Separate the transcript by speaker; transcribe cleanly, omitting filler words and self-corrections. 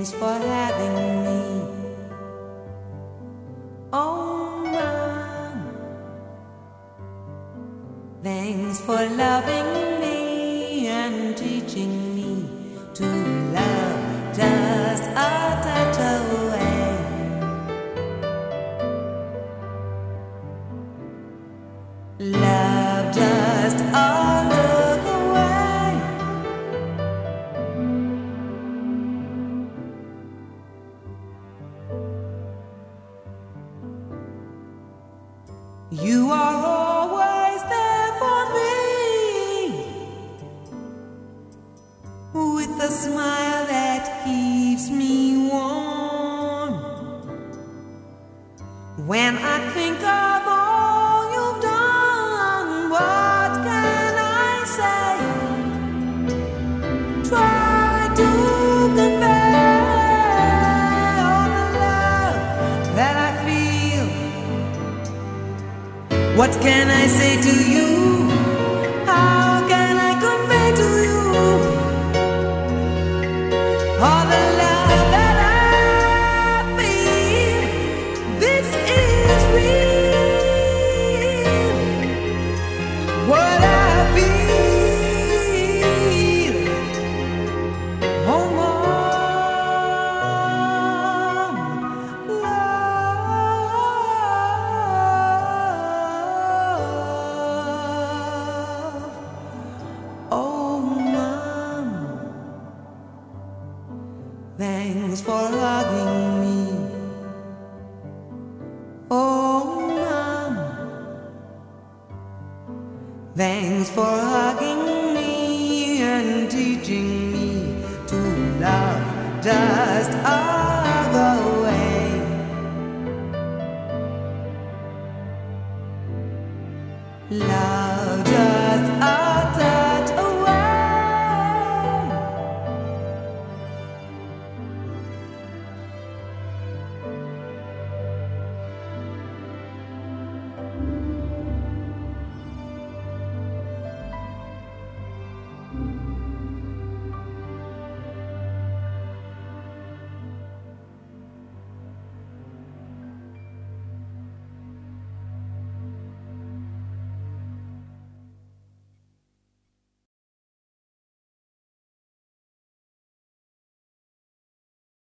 Speaker 1: Thanks for having me. Oh, Mom. Thanks for loving me and teaching me to love just a touch away. Love just a look away. You are always there for me, with a smile that keeps me warm. When I think of all you've done, what can I say? Try to convey all the love that I feel. What can I say to you? How can I convey to you all the love that I feel? This is real. What I feel. Oh, Mom, love. Oh, Mom, thanks for hugging me. Oh, Mom, thanks for hugging me and teaching me to love just a hug away. Love just a